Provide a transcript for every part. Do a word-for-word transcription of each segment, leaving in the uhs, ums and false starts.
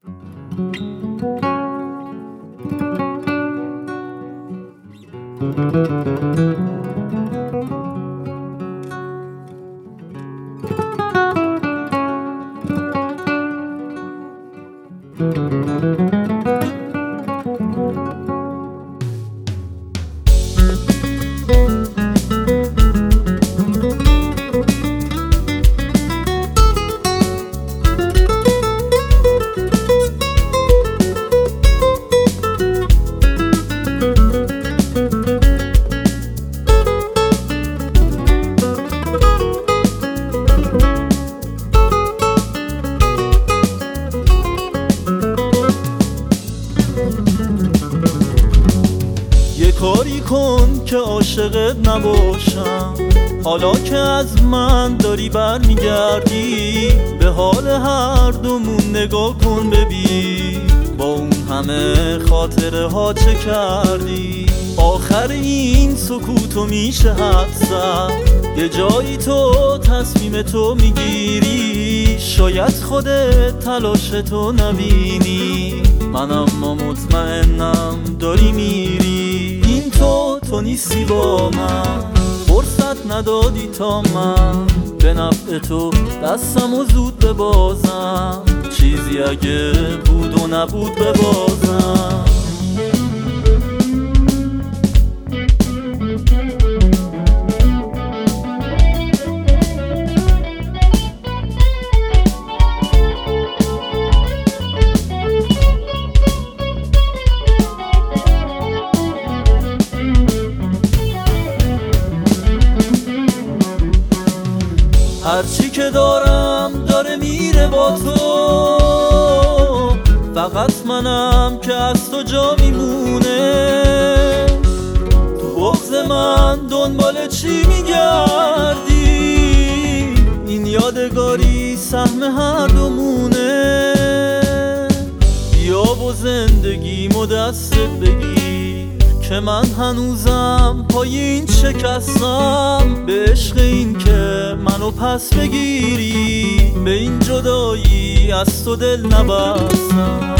یه کاری کن که عاشقت نباشم، حالا که از من داری برمیگردی، به حال هر دومون نگاه کن ببین، با اون همه خاطره ها چه کردی. آخر این سکوتو میشه حد زد، یه جایی تو تصمیم تو میگیری، شاید خودت تلاشتو نبینی، من اما مطمئنم داری میری. این تو تو نیستی با من، فرصت ندادی تا من به نفع تو دستم و زود ببازم، چیزی اگه بود و نبود ببازم. هرچی که دارم داره میره با تو، فقط منم که از تو جا میمونه. تو بغض من دنبال چی میگردی؟ این یادگاری سهم هر دومونه. بیا و زندگیمو دستت بگیر که من هنوزم پای این شکستم، به عشق این که منو پس بگیری، به این جدایی از تو دل نبستم.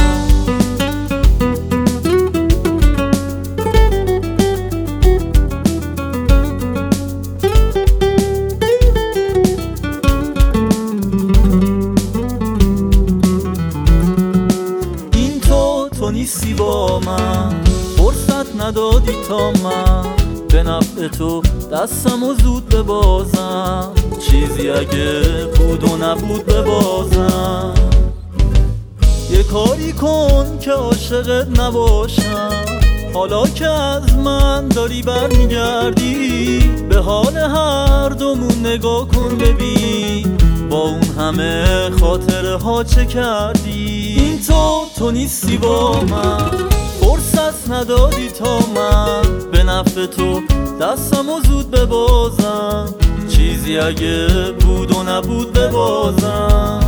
این تو تو نیستی با من، فرصت ندادی تا من به نفع تو دستم و زود ببازم، چیزی اگه بود و نبود ببازم. یه کاری کن که عاشقت نباشم، حالا که از من داری برمیگردی، به حال هر دومون نگاه کن ببین، با اون همه خاطره ها چه کردی. این تو تو نیستی با من، فرصت ندادی تا من به نفع تو دستم و زود ببازم، چیزی اگه بود و نبود ببازم.